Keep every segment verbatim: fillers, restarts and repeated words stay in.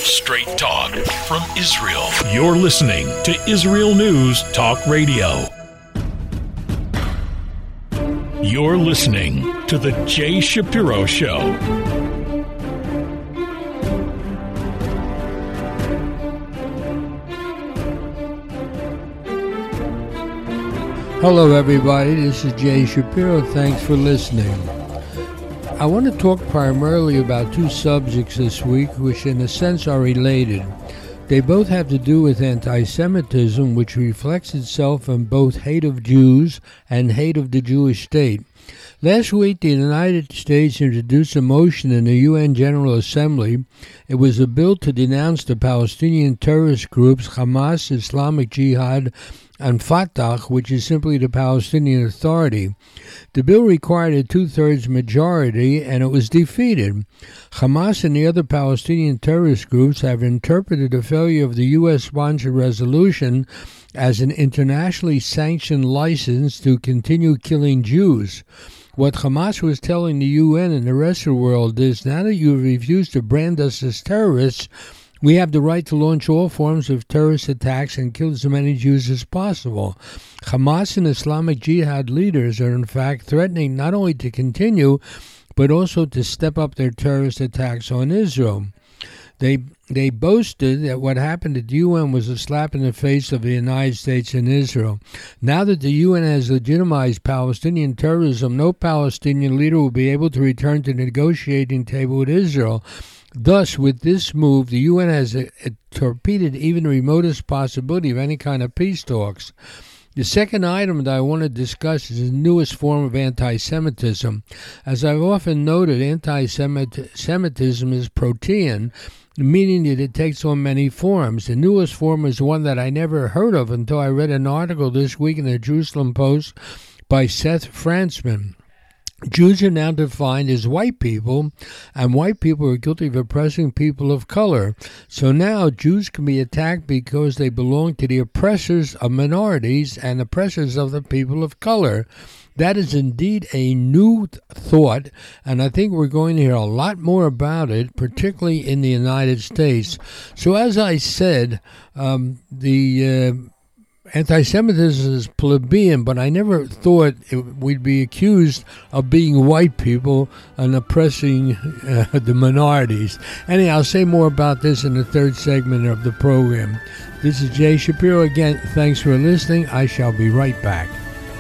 Straight talk from Israel. You're listening to Israel News Talk Radio. You're listening to The Jay Shapiro Show. Hello, everybody. This is Jay Shapiro. Thanks for listening. I want to talk primarily about two subjects this week, which in a sense are related. They both have to do with anti-Semitism, which reflects itself in both hate of Jews and hate of the Jewish state. Last week, the United States introduced a motion in the U N General Assembly. It was a bill to denounce the Palestinian terrorist groups Hamas, Islamic Jihad, and Fatah, which is simply the Palestinian Authority. The bill required a two-thirds majority, and it was defeated. Hamas and the other Palestinian terrorist groups have interpreted the failure of the U S-sponsored resolution as an internationally sanctioned license to continue killing Jews. What Hamas was telling the U N and the rest of the world is, now that you have refused to brand us as terrorists, we have the right to launch all forms of terrorist attacks and kill as many Jews as possible. Hamas and Islamic Jihad leaders are in fact threatening not only to continue, but also to step up their terrorist attacks on Israel. They they boasted that what happened at the U N was a slap in the face of the United States and Israel. Now that the U N has legitimized Palestinian terrorism, no Palestinian leader will be able to return to the negotiating table with Israel. Thus, with this move, the U N has a, a torpedoed even the remotest possibility of any kind of peace talks. The second item that I want to discuss is the newest form of anti-Semitism. As I've often noted, anti-Semitism is protean, meaning that it takes on many forms. The newest form is one that I never heard of until I read an article this week in the Jerusalem Post by Seth Frantzman. Jews are now defined as white people, and white people are guilty of oppressing people of color. So now Jews can be attacked because they belong to the oppressors of minorities and oppressors of the people of color. That is indeed a new thought, and I think we're going to hear a lot more about it, particularly in the United States. So as I said, um, the... Uh, Anti-Semitism is plebeian, but I never thought it, we'd be accused of being white people and oppressing uh, the minorities. Anyhow, I'll say more about this in the third segment of the program. This is Jay Shapiro again. Thanks for listening. I shall be right back.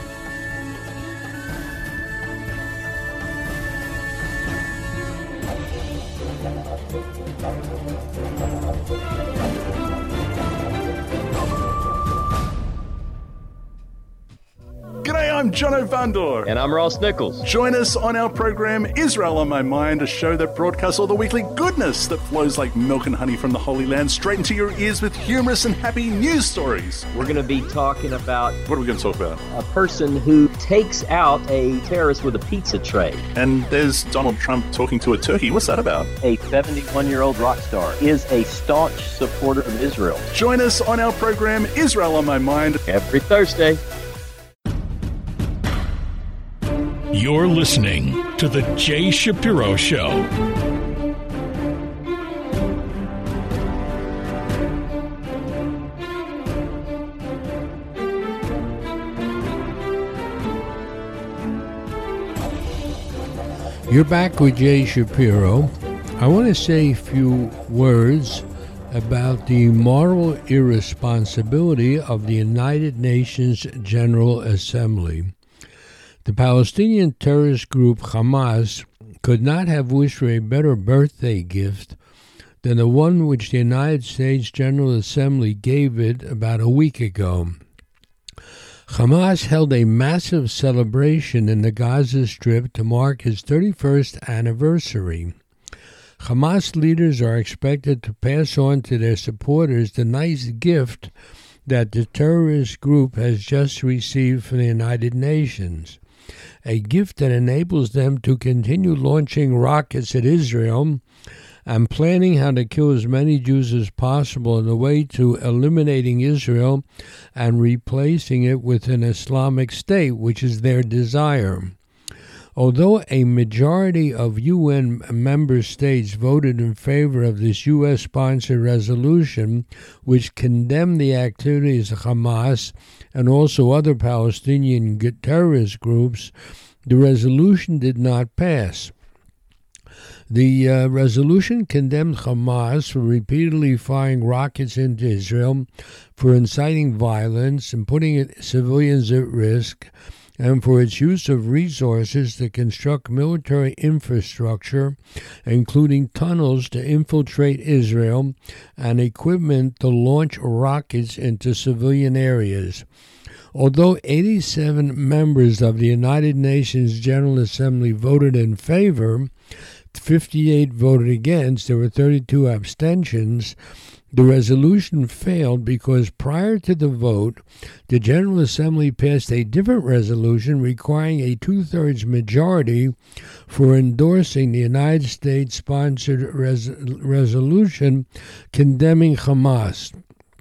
I'm Jono Vandor. And I'm Ross Nichols. Join us on our program, Israel on My Mind, a show that broadcasts all the weekly goodness that flows like milk and honey from the Holy Land straight into your ears with humorous and happy news stories. We're going to be talking about... What are we going to talk about? A person who takes out a terrorist with a pizza tray. And there's Donald Trump talking to a turkey. What's that about? A seventy-one-year-old rock star is a staunch supporter of Israel. Join us on our program, Israel on My Mind. Every Thursday. You're listening to The Jay Shapiro Show. You're back with Jay Shapiro. I want to say a few words about the moral irresponsibility of the United Nations General Assembly. The Palestinian terrorist group Hamas could not have wished for a better birthday gift than the one which the United States General Assembly gave it about a week ago. Hamas held a massive celebration in the Gaza Strip to mark its thirty-first anniversary. Hamas leaders are expected to pass on to their supporters the nice gift that the terrorist group has just received from the United Nations. A gift that enables them to continue launching rockets at Israel and planning how to kill as many Jews as possible in the way to eliminating Israel and replacing it with an Islamic State, which is their desire. Although a majority of U N member states voted in favor of this U S-sponsored resolution, which condemned the activities of Hamas and also other Palestinian terrorist groups, the resolution did not pass. The uh, resolution condemned Hamas for repeatedly firing rockets into Israel, for inciting violence and putting civilians at risk, and for its use of resources to construct military infrastructure, including tunnels to infiltrate Israel and equipment to launch rockets into civilian areas. Although eighty-seven members of the United Nations General Assembly voted in favor, fifty-eight voted against, there were thirty-two abstentions, the resolution failed because prior to the vote, the General Assembly passed a different resolution requiring a two-thirds majority for endorsing the United States-sponsored res- resolution condemning Hamas.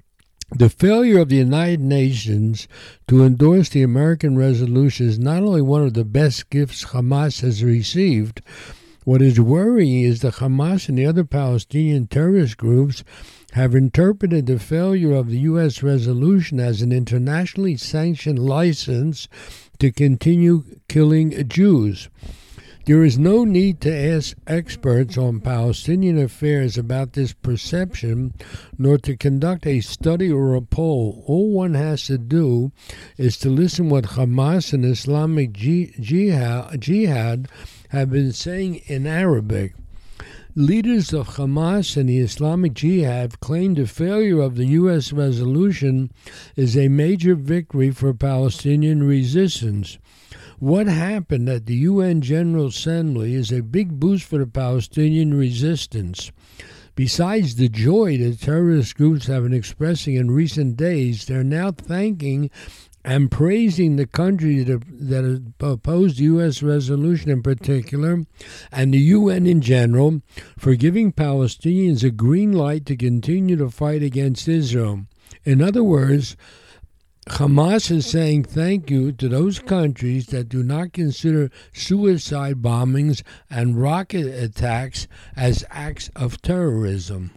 The failure of the United Nations to endorse the American resolution is not only one of the best gifts Hamas has received. What is worrying is that Hamas and the other Palestinian terrorist groups have interpreted the failure of the U S resolution as an internationally sanctioned license to continue killing Jews. There is no need to ask experts on Palestinian affairs about this perception, nor to conduct a study or a poll. All one has to do is to listen what Hamas and Islamic Jihad, Jihad have been saying in Arabic. Leaders of Hamas and the Islamic Jihad claim the failure of the U S resolution is a major victory for Palestinian resistance. What happened at the U N General Assembly is a big boost for the Palestinian resistance. Besides the joy that terrorist groups have been expressing in recent days, they're now thanking and praising the country that, that opposed the U S resolution in particular, and the U N in general, for giving Palestinians a green light to continue to fight against Israel. In other words, Hamas is saying thank you to those countries that do not consider suicide bombings and rocket attacks as acts of terrorism.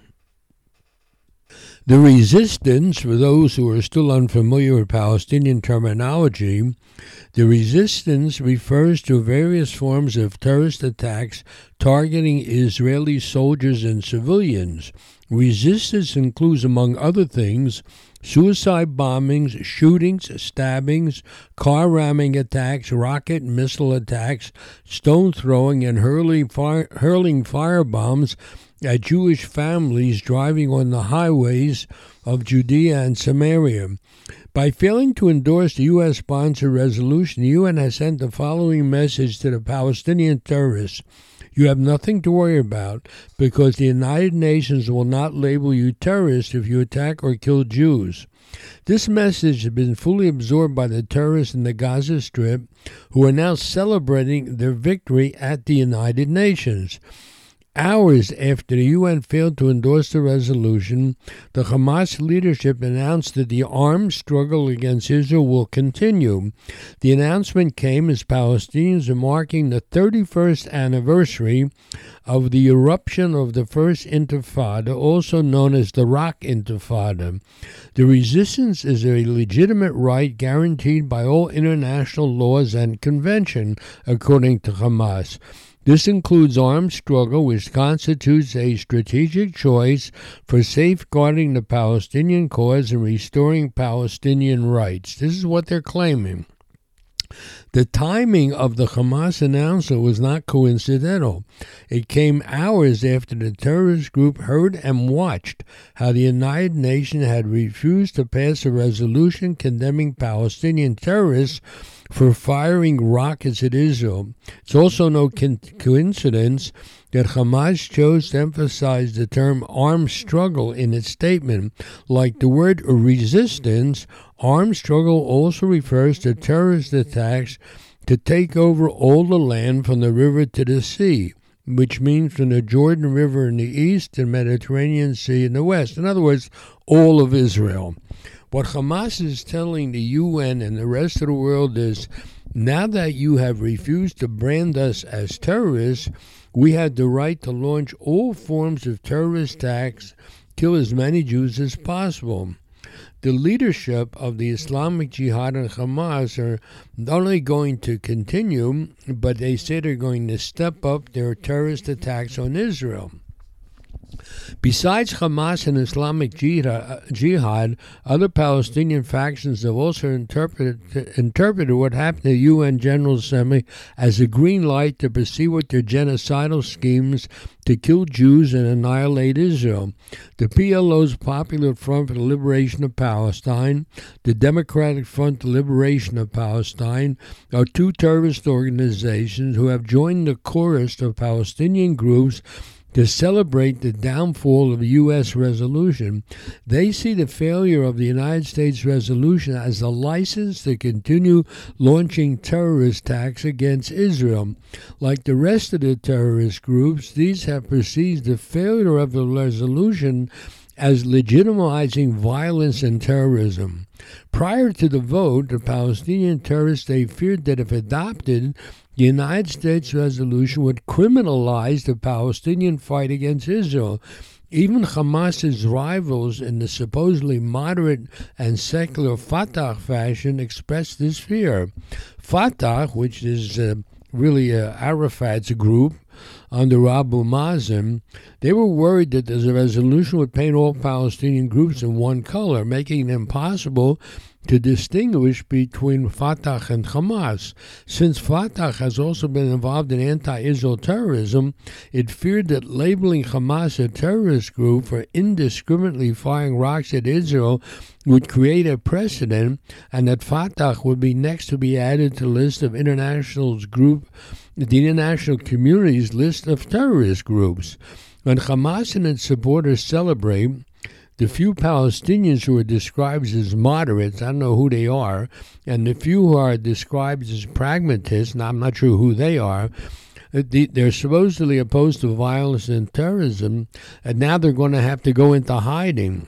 The resistance, for those who are still unfamiliar with Palestinian terminology, the resistance refers to various forms of terrorist attacks targeting Israeli soldiers and civilians. Resistance includes, among other things, suicide bombings, shootings, stabbings, car ramming attacks, rocket and missile attacks, stone throwing, and hurling, fire, hurling firebombs at Jewish families driving on the highways of Judea and Samaria. By failing to endorse the U S-sponsored resolution, the U N has sent the following message to the Palestinian terrorists. You have nothing to worry about because the United Nations will not label you terrorists if you attack or kill Jews. This message has been fully absorbed by the terrorists in the Gaza Strip, who are now celebrating their victory at the United Nations. Hours after the U N failed to endorse the resolution, the Hamas leadership announced that the armed struggle against Israel will continue. The announcement came as Palestinians are marking the thirty-first anniversary of the eruption of the First Intifada, also known as the Rock Intifada. The resistance is a legitimate right guaranteed by all international laws and convention, according to Hamas. This includes armed struggle, which constitutes a strategic choice for safeguarding the Palestinian cause and restoring Palestinian rights. This is what they're claiming. The timing of the Hamas announcement was not coincidental. It came hours after the terrorist group heard and watched how the United Nations had refused to pass a resolution condemning Palestinian terrorists for firing rockets at Israel. It's also no co- coincidence that Hamas chose to emphasize the term armed struggle in its statement. Like the word resistance, armed struggle also refers to terrorist attacks to take over all the land from the river to the sea, which means from the Jordan River in the east to the Mediterranean Sea in the west. In other words, all of Israel. What Hamas is telling the U N and the rest of the world is, Now that you have refused to brand us as terrorists, we had the right to launch all forms of terrorist attacks, kill as many Jews as possible. The leadership of the Islamic Jihad and Hamas are not only going to continue, but they say they're going to step up their terrorist attacks on Israel. Besides Hamas and Islamic Jihad, other Palestinian factions have also interpreted, interpreted what happened to the U N General Assembly as a green light to proceed with their genocidal schemes to kill Jews and annihilate Israel. The P L O's Popular Front for the Liberation of Palestine, the Democratic Front for the Liberation of Palestine, are two terrorist organizations who have joined the chorus of Palestinian groups to celebrate the downfall of the U S resolution. They see the failure of the United States resolution as a license to continue launching terrorist attacks against Israel. Like the rest of the terrorist groups, these have perceived the failure of the resolution as legitimizing violence and terrorism. Prior to the vote, the Palestinian terrorists, they feared that if adopted, the United States resolution would criminalize the Palestinian fight against Israel. Even Hamas's rivals in the supposedly moderate and secular Fatah fashion expressed this fear. Fatah, which is uh, really uh, Arafat's group under Abu Mazen, they were worried that the resolution would paint all Palestinian groups in one color, making it impossible to distinguish between Fatah and Hamas. Since Fatah has also been involved in anti-Israel terrorism, it feared that labeling Hamas a terrorist group for indiscriminately firing rocks at Israel would create a precedent, and that Fatah would be next to be added to the list of international's group, the international community's list of terrorist groups. When Hamas and its supporters celebrate, the few Palestinians who are described as moderates, I don't know who they are, and the few who are described as pragmatists, and I'm not sure who they are, they're supposedly opposed to violence and terrorism, and now they're going to have to go into hiding.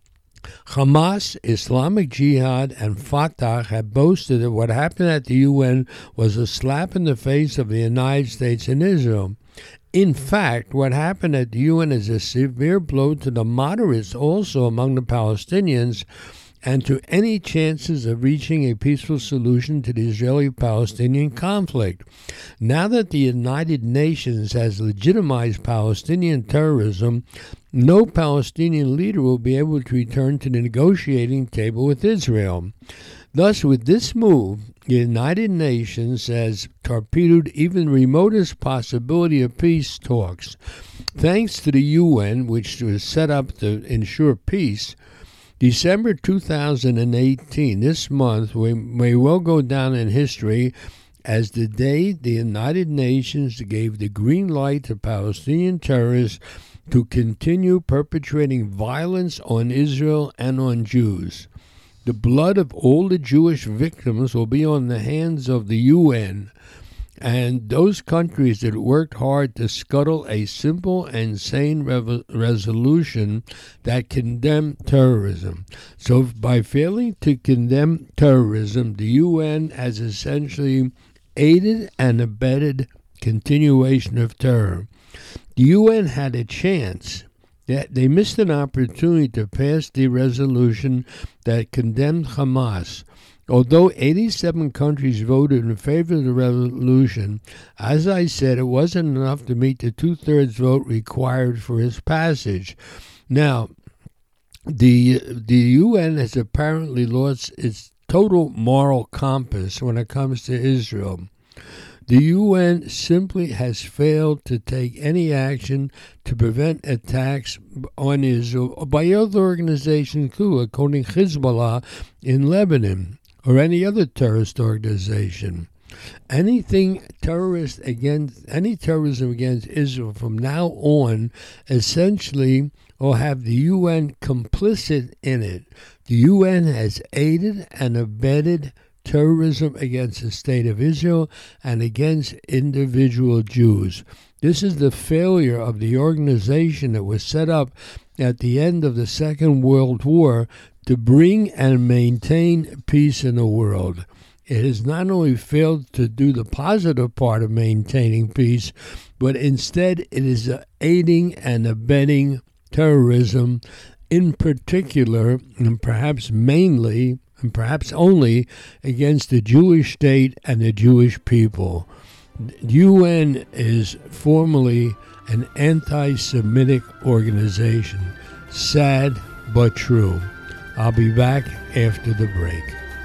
Hamas, Islamic Jihad, and Fatah have boasted that what happened at the U N was a slap in the face of the United States and Israel. In fact, what happened at the U N is a severe blow to the moderates also among the Palestinians and to any chances of reaching a peaceful solution to the Israeli-Palestinian conflict. Now that the United Nations has legitimized Palestinian terrorism, no Palestinian leader will be able to return to the negotiating table with Israel. Thus, with this move, the United Nations has torpedoed even the remotest possibility of peace talks. Thanks to the U N, which was set up to ensure peace, December two thousand eighteen, this month, we may well go down in history as the day the United Nations gave the green light to Palestinian terrorists to continue perpetrating violence on Israel and on Jews. The blood of all the Jewish victims will be on the hands of the U N and those countries that worked hard to scuttle a simple and sane rev- resolution that condemned terrorism. So by failing to condemn terrorism, the U N has essentially aided and abetted continuation of terror. The U N had a chance. They missed an opportunity to pass the resolution that condemned Hamas. Although eighty-seven countries voted in favor of the resolution, as I said, it wasn't enough to meet the two-thirds vote required for its passage. Now, the the U N has apparently lost its total moral compass when it comes to Israel. The U N simply has failed to take any action to prevent attacks on Israel by other organizations too, including Hezbollah in Lebanon or any other terrorist organization. Anything terrorist against any terrorism against Israel from now on essentially will have the U N complicit in it. The U N has aided and abetted terrorism against the state of Israel and against individual Jews. This is the failure of the organization that was set up at the end of the Second World War to bring and maintain peace in the world. it has not only failed to do the positive part of maintaining peace, but instead it is aiding and abetting terrorism, in particular, and perhaps mainly, and perhaps only, against the Jewish state and the Jewish people. The U N is formally an anti-Semitic organization. Sad but true. I'll be back after the break.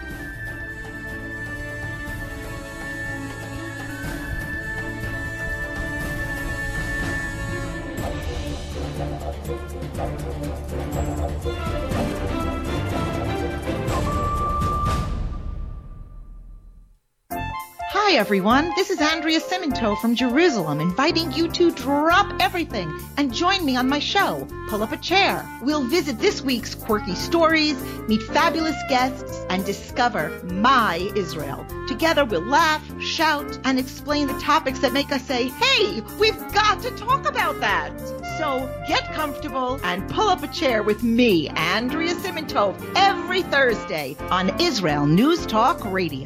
Hi everyone, this is Andrea Simento from Jerusalem, inviting you to drop everything and join me on my show, Pull Up a Chair. We'll visit this week's quirky stories, meet fabulous guests, and discover my Israel. Together we'll laugh, shout, and explain the topics that make us say, hey, we've got to talk about that. So get comfortable and pull up a chair with me, Andrea Simento, every Thursday on Israel News Talk Radio.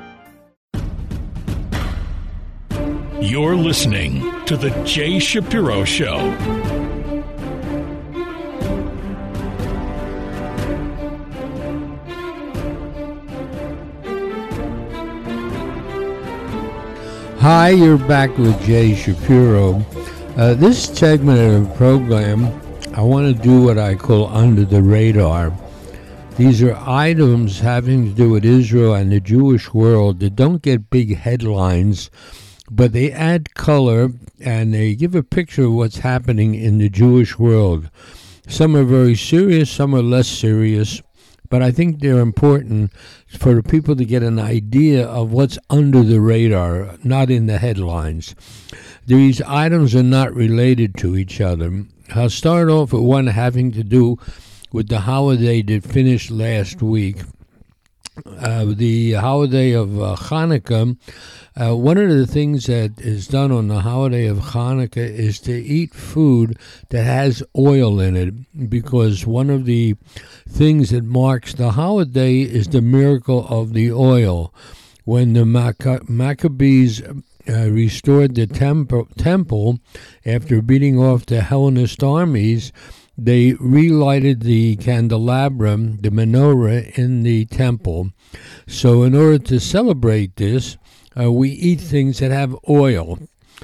You're listening to The Jay Shapiro Show. Hi, you're back with Jay Shapiro. Uh, this segment of the program, I want to do what I call under the radar. These are items having to do with Israel and the Jewish world that don't get big headlines, but they add color and they give a picture of what's happening in the Jewish world. Some are very serious, some are less serious, but I think they're important for the people to get an idea of what's under the radar, not in the headlines. These items are not related to each other. I'll start off with one having to do with the holiday that finished last week. Uh, the holiday of uh, Hanukkah. Uh, one of the things that is done on the holiday of Hanukkah is to eat food that has oil in it, because one of the things that marks the holiday is the miracle of the oil. When the Mac- Maccabees uh, restored the temp- temple after beating off the Hellenist armies, they relighted the candelabrum, the menorah, in the temple. So in order to celebrate this, uh, we eat things that have oil.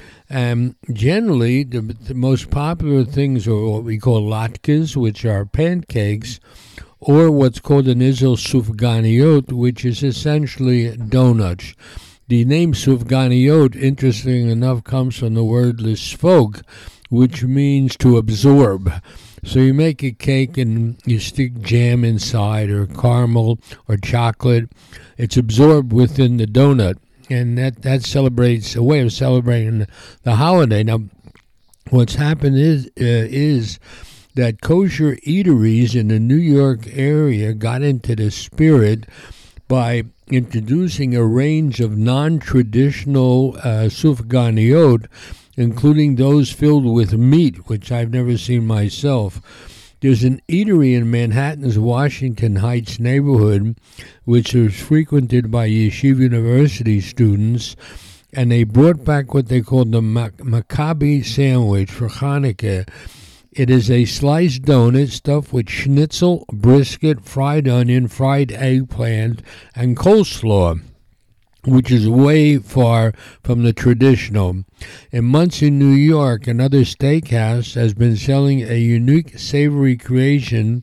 Um, generally, the, the most popular things are what we call latkes, which are pancakes, or what's called in Israel sufganiyot, which is essentially donuts. The name sufganiyot, interesting enough, comes from the word lisfog, which means to absorb. So you make a cake and you stick jam inside, or caramel or chocolate. It's absorbed within the donut, and that, that celebrates a way of celebrating the holiday. Now, what's happened is uh, is that kosher eateries in the New York area got into the spirit by introducing a range of non-traditional uh, sufganiyot, including those filled with meat, which I've never seen myself. There's an eatery in Manhattan's Washington Heights neighborhood, which is frequented by Yeshiva University students, and they brought back what they call the Mac- Maccabi sandwich for Hanukkah. It is a sliced donut stuffed with schnitzel, brisket, fried onion, fried eggplant, and coleslaw, which is way far from the traditional. In Monsey, New York, another steakhouse has been selling a unique savory creation,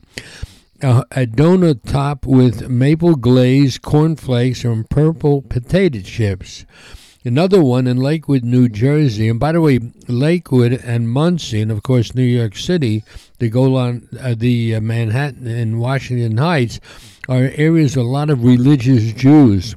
a, a donut topped with maple glaze, cornflakes, and purple potato chips. Another one in Lakewood, New Jersey, and by the way, Lakewood and Monsey, and of course New York City, the Golan, uh, the uh, Manhattan and Washington Heights, are areas with a lot of religious Jews.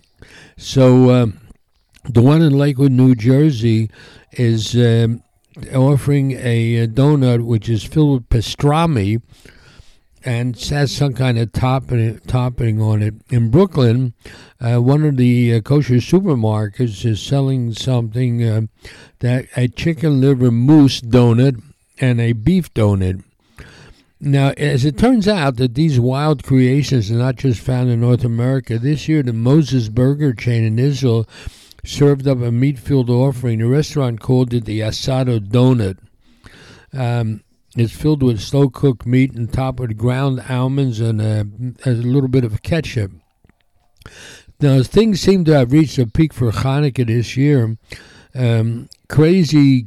So uh, the one in Lakewood, New Jersey, is um, offering a, a donut which is filled with pastrami and has some kind of topping, topping on it. In Brooklyn, uh, one of the uh, kosher supermarkets is selling something, uh, that a chicken liver mousse donut and a beef donut. Now, as it turns out that these wild creations are not just found in North America, this year the Moses Burger chain in Israel served up a meat-filled offering. The restaurant called it the Asado Donut. Um, it's filled with slow-cooked meat and topped with ground almonds and a, a little bit of ketchup. Now, things seem to have reached a peak for Hanukkah this year. Um, crazy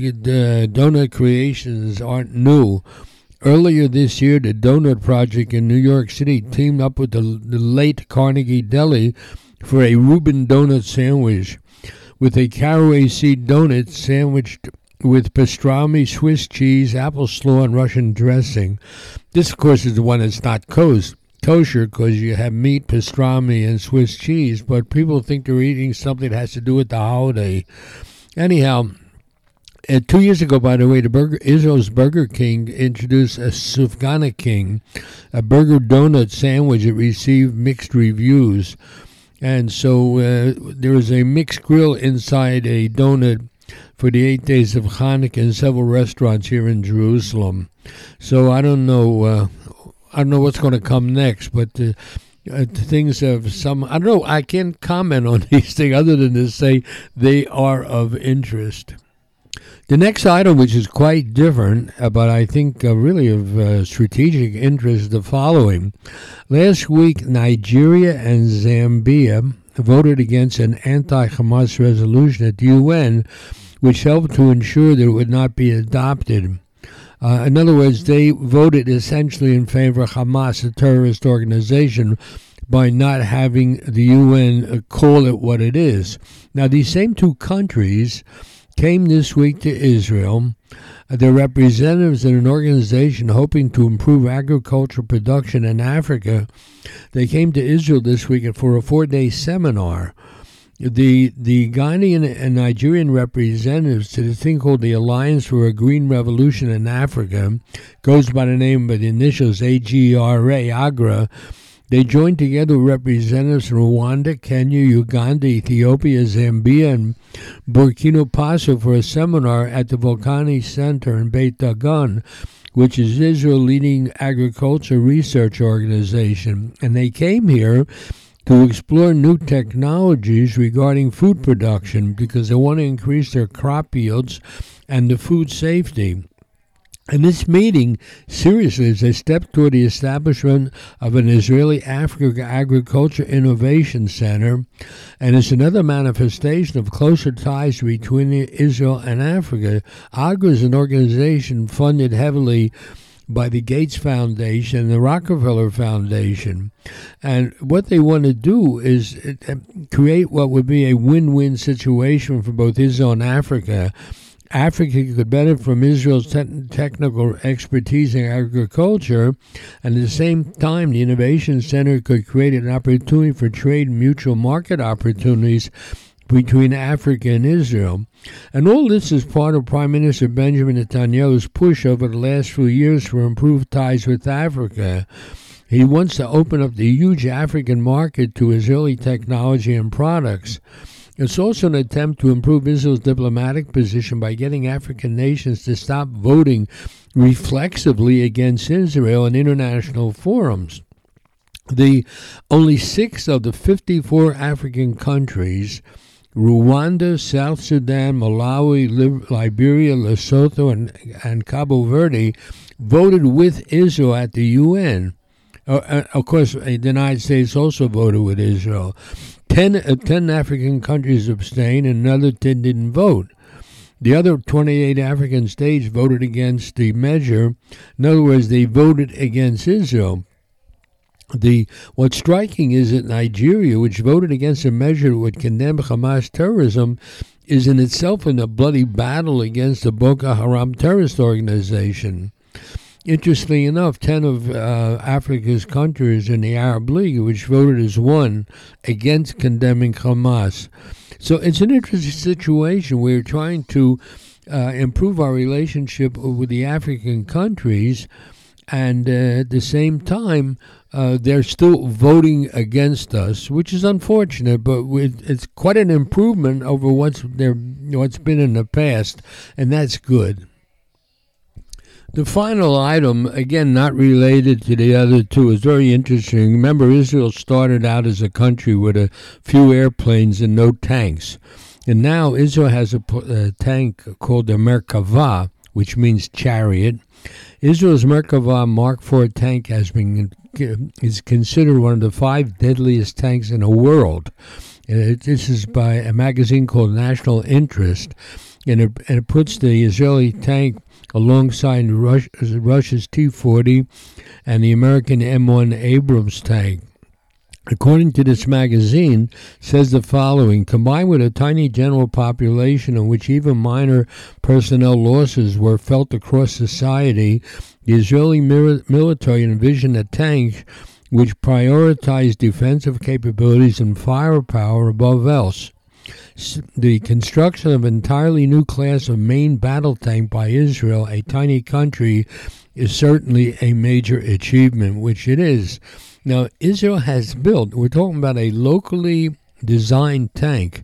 uh, donut creations aren't new. Earlier this year, the Donut Project in New York City teamed up with the, the late Carnegie Deli for a Reuben donut sandwich with a caraway seed donut sandwiched with pastrami, Swiss cheese, apple slaw, and Russian dressing. This, of course, is the one that's not kosher because you have meat, pastrami, and Swiss cheese, but people think they're eating something that has to do with the holiday. Anyhow, Uh, two years ago, by the way, the Burger, Israel's Burger King introduced a Sufgana King, a burger donut sandwich that received mixed reviews. And so uh, there is a mixed grill inside a donut for the eight days of Hanukkah in several restaurants here in Jerusalem. So I don't know, uh, I don't know what's going to come next, but uh, uh, things of some, I don't know, I can't comment on these things other than to say they are of interest. The next item, which is quite different, uh, but I think uh, really of uh, strategic interest, is the following. Last week, Nigeria and Zambia voted against an anti-Hamas resolution at the U N, which helped to ensure that it would not be adopted. Uh, in other words, they voted essentially in favor of Hamas, a terrorist organization, by not having the U N call it what it is. Now, these same two countries came this week to Israel. Their representatives in an organization hoping to improve agricultural production in Africa, they came to Israel this week for a four-day seminar. The the Ghanaian and Nigerian representatives to the thing called the Alliance for a Green Revolution in Africa, goes by the name of the initials A G R A, AGRA. They joined together with representatives from Rwanda, Kenya, Uganda, Ethiopia, Zambia, and Burkina Faso for a seminar at the Volcani Center in Beit Dagon, which is Israel's leading agriculture research organization. And they came here to explore new technologies regarding food production because they want to increase their crop yields and the food safety. And this meeting, seriously, is a step toward the establishment of an Israeli-Africa Agriculture Innovation Center, and it's another manifestation of closer ties between Israel and Africa. AGRA is an organization funded heavily by the Gates Foundation and the Rockefeller Foundation. And what they want to do is create what would be a win-win situation for both Israel and Africa. Africa could benefit from Israel's te- technical expertise in agriculture, and at the same time, the Innovation Center could create an opportunity for trade and mutual market opportunities between Africa and Israel. And all this is part of Prime Minister Benjamin Netanyahu's push over the last few years for improved ties with Africa. He wants to open up the huge African market to Israeli technology and products. It's also an attempt to improve Israel's diplomatic position by getting African nations to stop voting reflexively against Israel in international forums. The only six of the fifty-four African countries, Rwanda, South Sudan, Malawi, Liberia, Lesotho, and, and Cabo Verde, voted with Israel at the U N. Uh, of course, the United States also voted with Israel. Ten, uh, ten African countries abstained, and another ten didn't vote. The other twenty-eight African states voted against the measure. In other words, they voted against Israel. The what's striking is that Nigeria, which voted against a measure that would condemn Hamas terrorism, is in itself in a bloody battle against the Boko Haram terrorist organization. Interestingly enough, ten of uh, Africa's countries in the Arab League, which voted as one against condemning Hamas. So it's an interesting situation. We're trying to uh, improve our relationship with the African countries, and uh, at the same time, uh, they're still voting against us, which is unfortunate, but it's quite an improvement over what's there, what's been in the past, and that's good. The final item, again, not related to the other two, is very interesting. Remember, Israel started out as a country with a few airplanes and no tanks. And now Israel has a, a tank called the Merkava, which means chariot. Israel's Merkava Mark four tank has been is considered one of the five deadliest tanks in the world. And it, this is by a magazine called National Interest, and it, and it puts the Israeli tank alongside Rush, Russia's T forty and the American M one Abrams tank. According to this magazine, says the following: combined with a tiny general population in which even minor personnel losses were felt across society, the Israeli military envisioned a tank which prioritized defensive capabilities and firepower above else. The construction of an entirely new class of main battle tank by Israel, a tiny country, is certainly a major achievement, which it is. Now, Israel has built, we're talking about a locally designed tank.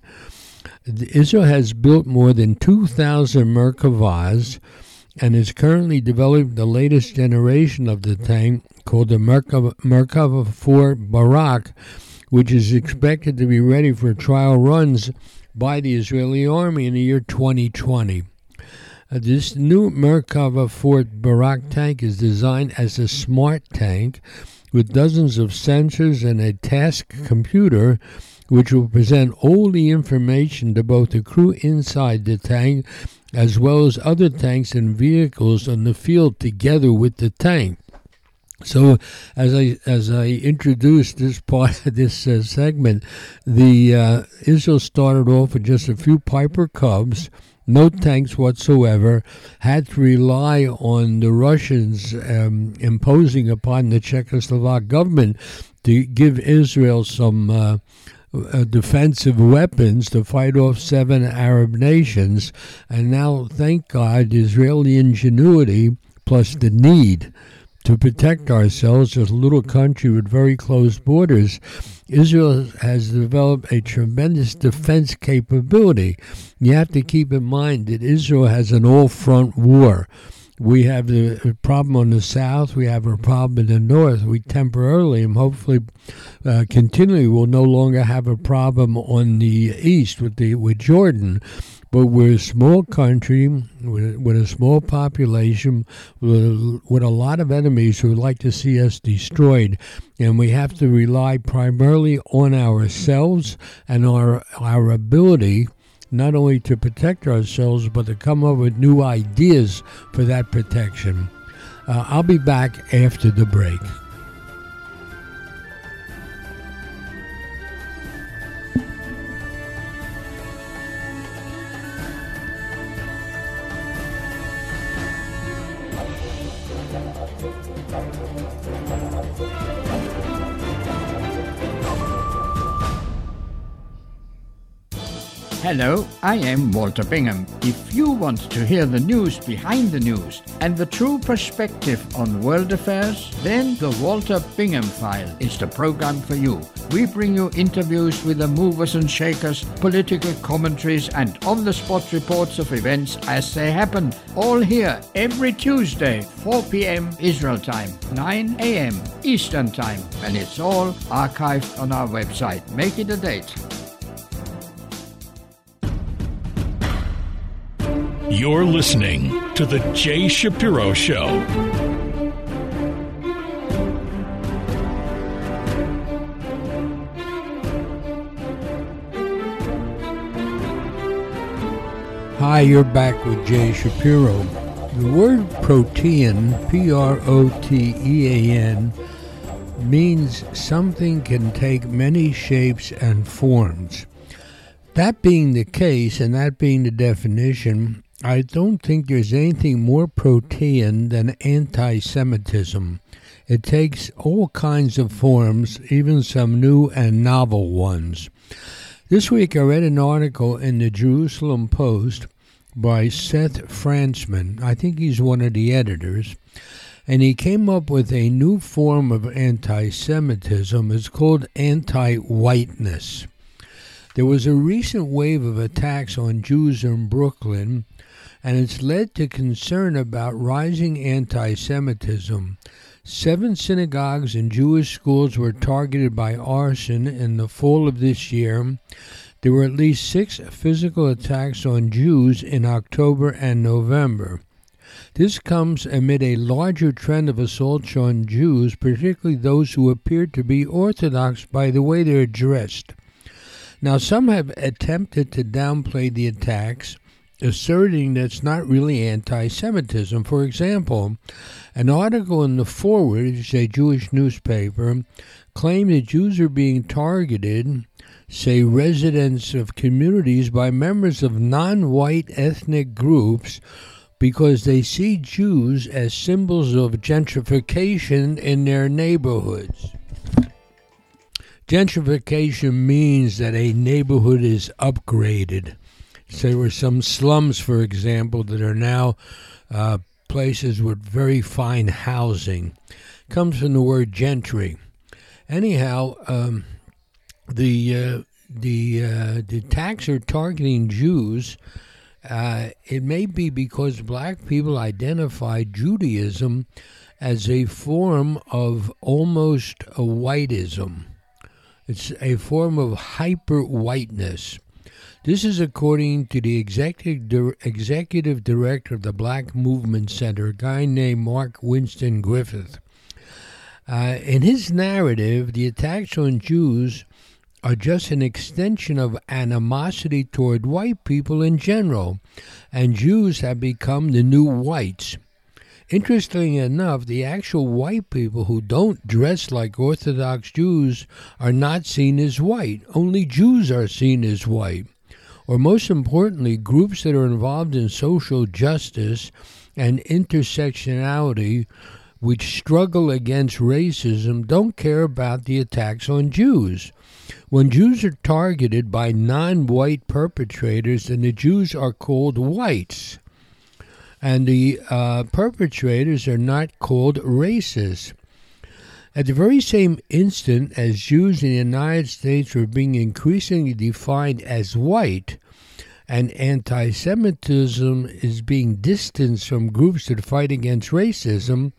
Israel has built more than two thousand Merkavas and is currently developing the latest generation of the tank called the Merkava, Merkava four Barak, which is expected to be ready for trial runs by the Israeli army in the year twenty twenty. Uh, this new Merkava four Barak tank is designed as a smart tank with dozens of sensors and a task computer which will present all the information to both the crew inside the tank as well as other tanks and vehicles on the field together with the tank. So, as I as I introduced this part of this uh, segment, the uh, Israel started off with just a few Piper Cubs, no tanks whatsoever, had to rely on the Russians um, imposing upon the Czechoslovak government to give Israel some uh, uh, defensive weapons to fight off seven Arab nations. And now, thank God, Israeli ingenuity plus the need to protect ourselves as a little country with very close borders, Israel has developed a tremendous defense capability. You have to keep in mind that Israel has an all-front war. We have the problem on the south, we have a problem in the north. We temporarily and hopefully uh, continually will no longer have a problem on the east with the with Jordan. But we're a small country with, with a small population, with, with a lot of enemies who would like to see us destroyed. And we have to rely primarily on ourselves and our our ability not only to protect ourselves, but to come up with new ideas for that protection. Uh, I'll be back after the break. Hello, I am Walter Bingham. If you want to hear the news behind the news and the true perspective on world affairs, then the Walter Bingham File is the program for you. We bring you interviews with the movers and shakers, political commentaries, and on-the-spot reports of events as they happen. All here every Tuesday, four p.m. Israel time, nine a.m. Eastern time, and it's all archived on our website. Make it a date. You're listening to The Jay Shapiro Show. Hi, you're back with Jay Shapiro. The word protean, P R O T E A N, means something can take many shapes and forms. That being the case, and that being the definition, I don't think there's anything more protean than anti-Semitism. It takes all kinds of forms, even some new and novel ones. This week I read an article in the Jerusalem Post by Seth Frantzman. I think he's one of the editors. And he came up with a new form of anti-Semitism. It's called anti-whiteness. There was a recent wave of attacks on Jews in Brooklyn, and it's led to concern about rising anti-Semitism. Seven synagogues and Jewish schools were targeted by arson in the fall of this year. There were at least six physical attacks on Jews in October and November. This comes amid a larger trend of assaults on Jews, particularly those who appear to be Orthodox by the way they're dressed. Now, some have attempted to downplay the attacks, asserting that it's not really anti-Semitism. For example, an article in The Forward, which is a Jewish newspaper, claimed that Jews are being targeted, say residents of communities, by members of non-white ethnic groups because they see Jews as symbols of gentrification in their neighborhoods. Gentrification means that a neighborhood is upgraded. So there were some slums, for example, that are now uh, places with very fine housing. Comes from the word gentry. Anyhow, um, the uh, the uh, the attacks are targeting Jews. Uh, it may be because black people identify Judaism as a form of almost a whiteism. It's a form of hyper-whiteness. This is according to the executive, executive director of the Black Movement Center, a guy named Mark Winston Griffith. Uh, in his narrative, the attacks on Jews are just an extension of animosity toward white people in general, and Jews have become the new whites. Interestingly enough, the actual white people who don't dress like Orthodox Jews are not seen as white. Only Jews are seen as white. Or most importantly, groups that are involved in social justice and intersectionality, which struggle against racism, don't care about the attacks on Jews. When Jews are targeted by non-white perpetrators, then the Jews are called whites. And the uh, perpetrators are not called racists. At the very same instant as Jews in the United States were being increasingly defined as white, and anti-Semitism is being distanced from groups that fight against racism,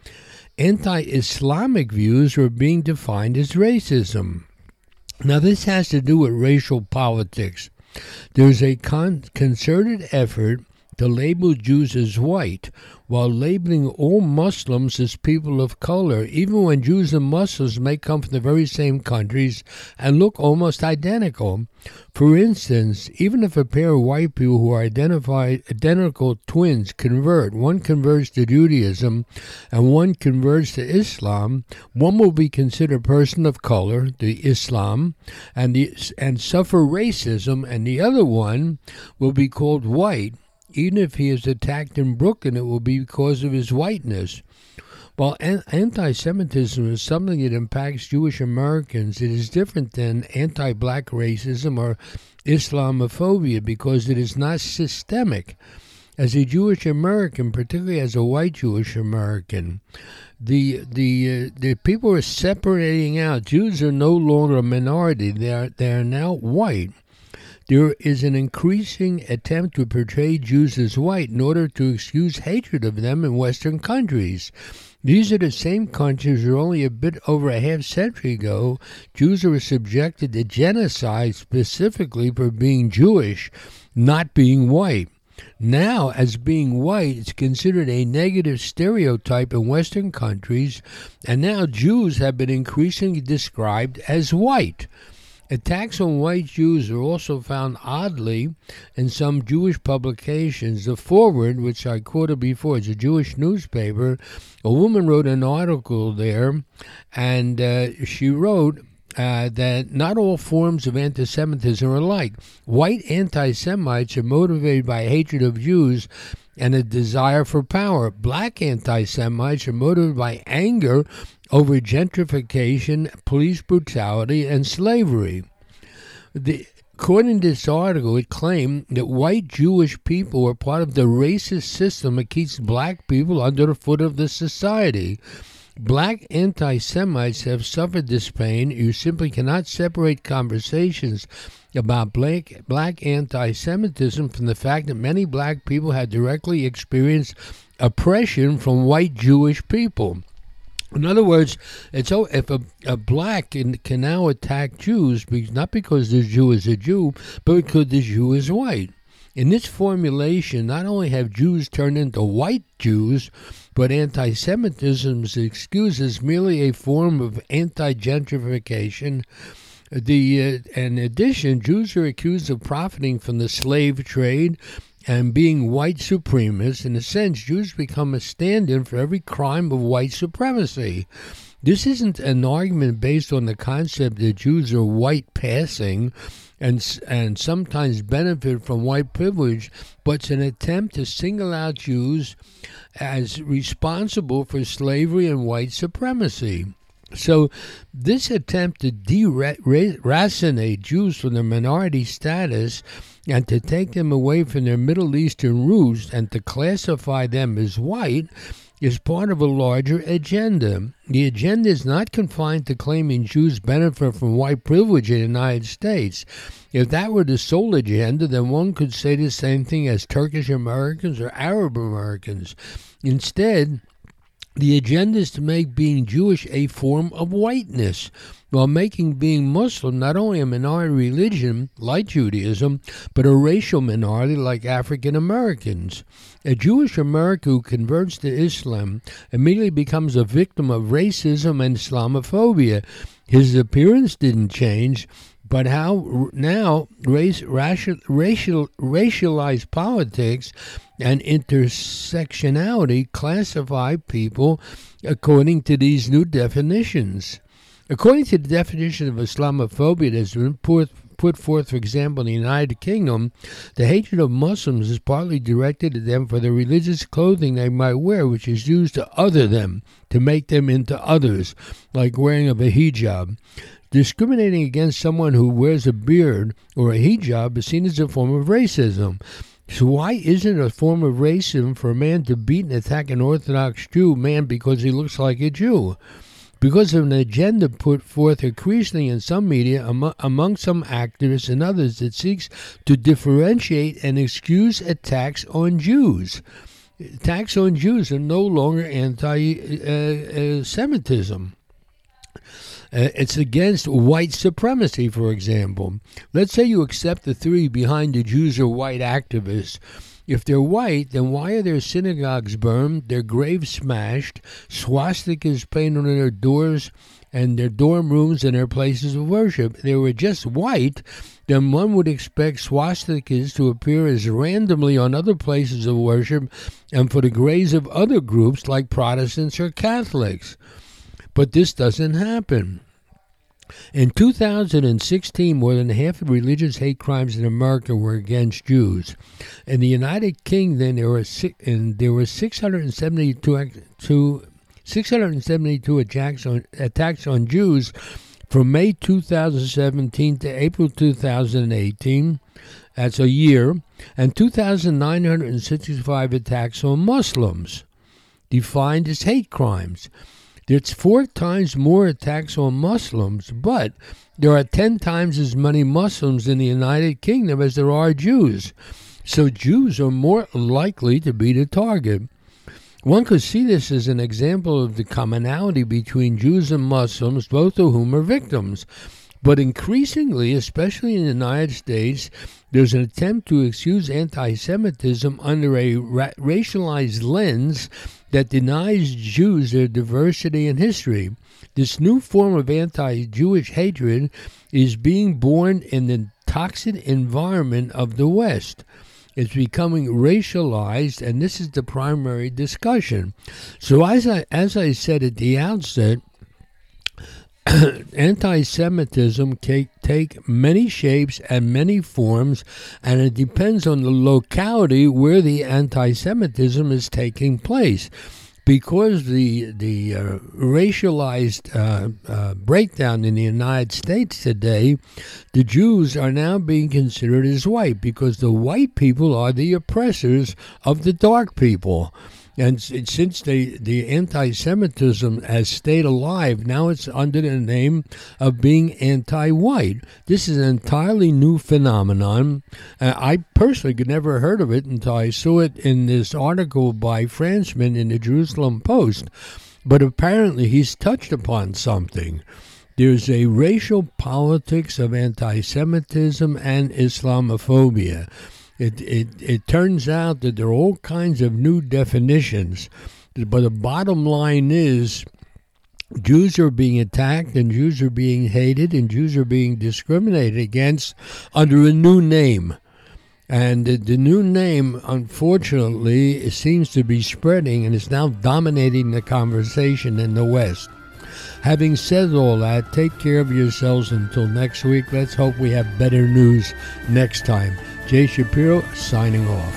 anti-Islamic views were being defined as racism. Now, this has to do with racial politics. There's a con- concerted effort to label Jews as white, while labeling all Muslims as people of color, even when Jews and Muslims may come from the very same countries and look almost identical. For instance, even if a pair of white people who are identified identical twins convert, one converts to Judaism and one converts to Islam, one will be considered a person of color, the Islam, and the and suffer racism, and the other one will be called white. Even if he is attacked in Brooklyn, it will be because of his whiteness. While an- anti-Semitism is something that impacts Jewish Americans, it is different than anti-black racism or Islamophobia because it is not systemic. As a Jewish American, particularly as a white Jewish American, the the uh, the people are separating out. Jews are no longer a minority; they are they are now white. There is an increasing attempt to portray Jews as white in order to excuse hatred of them in Western countries. These are the same countries where only a bit over a half century ago, Jews were subjected to genocide specifically for being Jewish, not being white. Now, as being white, it's considered a negative stereotype in Western countries, and now Jews have been increasingly described as white. Attacks on white Jews are also found oddly in some Jewish publications. The Forward, which I quoted before, is a Jewish newspaper. A woman wrote an article there, and uh, she wrote uh, that not all forms of anti-Semitism are alike. White anti-Semites are motivated by hatred of Jews and a desire for power. Black anti-Semites are motivated by anger over gentrification, police brutality, and slavery. The, according to this article, it claimed that white Jewish people were part of the racist system that keeps black people under the foot of the society. Black anti-Semites have suffered this pain. You simply cannot separate conversations about black, black anti-Semitism from the fact that many black people have directly experienced oppression from white Jewish people. In other words, it's oh, if a, a black can, can now attack Jews, not because the Jew is a Jew, but because the Jew is white. In this formulation, not only have Jews turned into white Jews, but anti-Semitism's excuse is merely a form of anti-gentrification. The, uh, in addition, Jews are accused of profiting from the slave trade and being white supremacists. In a sense, Jews become a stand-in for every crime of white supremacy. This isn't an argument based on the concept that Jews are white passing and and sometimes benefit from white privilege, but it's an attempt to single out Jews as responsible for slavery and white supremacy. So this attempt to deracinate Jews from their minority status and to take them away from their Middle Eastern roots and to classify them as white is part of a larger agenda. The agenda is not confined to claiming Jews benefit from white privilege in the United States. If that were the sole agenda, then one could say the same thing as Turkish Americans or Arab Americans. Instead, the agenda is to make being Jewish a form of whiteness, while making being Muslim not only a minority religion, like Judaism, but a racial minority like African Americans. A Jewish American who converts to Islam immediately becomes a victim of racism and Islamophobia. His appearance didn't change, but how now race, racial, racial, racialized politics and intersectionality classify people according to these new definitions. According to the definition of Islamophobia that has been put, put forth, for example, in the United Kingdom, the hatred of Muslims is partly directed at them for the religious clothing they might wear, which is used to other them, to make them into others, like wearing of a hijab. Discriminating against someone who wears a beard or a hijab is seen as a form of racism. So why isn't it a form of racism for a man to beat and attack an Orthodox Jew man because he looks like a Jew? Because of an agenda put forth increasingly in some media, among, among some activists and others, that seeks to differentiate and excuse attacks on Jews. Attacks on Jews are no longer anti-Semitism. Uh, it's against white supremacy, for example. Let's say you accept the theory behind the Jews are white activists. If they're white, then why are their synagogues burned, their graves smashed, swastikas painted on their doors, and their dorm rooms and their places of worship? If they were just white, then one would expect swastikas to appear as randomly on other places of worship and for the graves of other groups like Protestants or Catholics. But this doesn't happen. In two thousand sixteen, more than half of religious hate crimes in America were against Jews. In the United Kingdom, there were six, and there were six hundred seventy-two, six hundred seventy-two attacks on, attacks on Jews from May two thousand seventeen to April two thousand eighteen. That's a year. And two thousand nine hundred sixty-five attacks on Muslims, defined as hate crimes. There's four times more attacks on Muslims, but there are ten times as many Muslims in the United Kingdom as there are Jews. So Jews are more likely to be the target. One could see this as an example of the commonality between Jews and Muslims, both of whom are victims. But increasingly, especially in the United States, there's an attempt to excuse anti-Semitism under a ra- racialized lens that denies Jews their diversity and history. This new form of anti-Jewish hatred is being born in the toxic environment of the West. It's becoming racialized, and this is the primary discussion. So as I, as I said at the outset, anti-Semitism can take many shapes and many forms, and it depends on the locality where the anti-Semitism is taking place. Because the the uh, racialized uh, uh, breakdown in the United States today, the Jews are now being considered as white because the white people are the oppressors of the dark people. And s- since they, the anti-Semitism has stayed alive, now it's under the name of being anti-white. This is an entirely new phenomenon. Uh, I personally could never heard of it until I saw it in this article by Franchman in the Jerusalem Post. But apparently he's touched upon something. There's a racial politics of anti-Semitism and Islamophobia. It, it it turns out that there are all kinds of new definitions, but the bottom line is Jews are being attacked and Jews are being hated and Jews are being discriminated against under a new name. And the, the new name, unfortunately, seems to be spreading and is now dominating the conversation in the West. Having said all that, take care of yourselves until next week. Let's hope we have better news next time. Jay Shapiro signing off.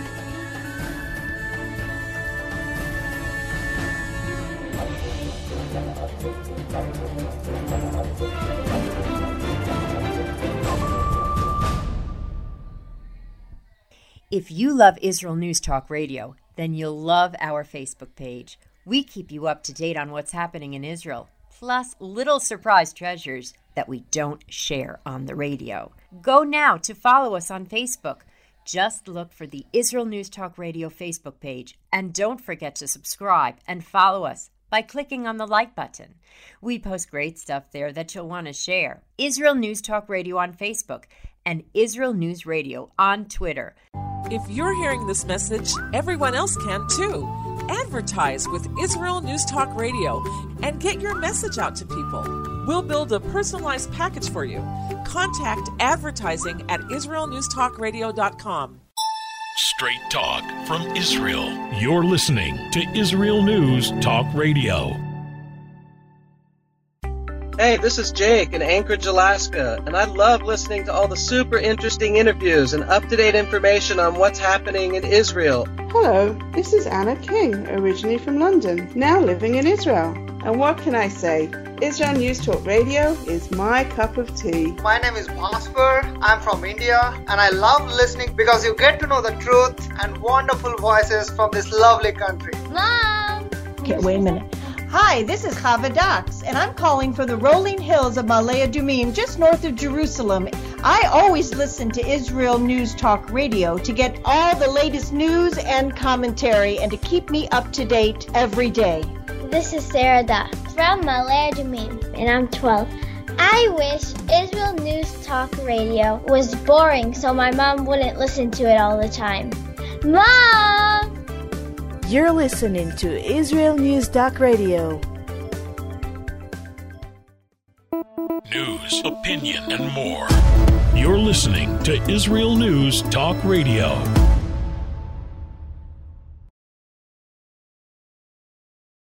If you love Israel News Talk Radio, then you'll love our Facebook page. We keep you up to date on what's happening in Israel, plus little surprise treasures that we don't share on the radio. Go now to follow us on Facebook. Just look for the Israel News Talk Radio Facebook page, and don't forget to subscribe and follow us by clicking on the like button. We post great stuff there that you'll want to share. Israel News Talk Radio on Facebook and Israel News Radio on Twitter. If you're hearing this message, everyone else can too. Advertise with Israel News Talk Radio and get your message out to people. We'll build a personalized package for you. Contact advertising at israel news talk radio dot com. Straight talk from Israel. You're listening to Israel News Talk Radio. Hey, this is Jake in Anchorage, Alaska, and I love listening to all the super interesting interviews and up-to-date information on what's happening in Israel. Hello, this is Anna King, originally from London, now living in Israel. And what can I say? Israel News Talk Radio is my cup of tea. My name is Bhaskar. I'm from India, and I love listening because you get to know the truth and wonderful voices from this lovely country. Mom! Okay, wait a minute. Hi, this is Chava Dax, and I'm calling from the rolling hills of Ma'ale Adumim, just north of Jerusalem. I always listen to Israel News Talk Radio to get all the latest news and commentary and to keep me up to date every day. This is Sarah Dax from Ma'ale Adumim, and I'm twelve. I wish Israel News Talk Radio was boring so my mom wouldn't listen to it all the time. Mom! You're listening to Israel News Talk Radio. News, opinion, and more. You're listening to Israel News Talk Radio.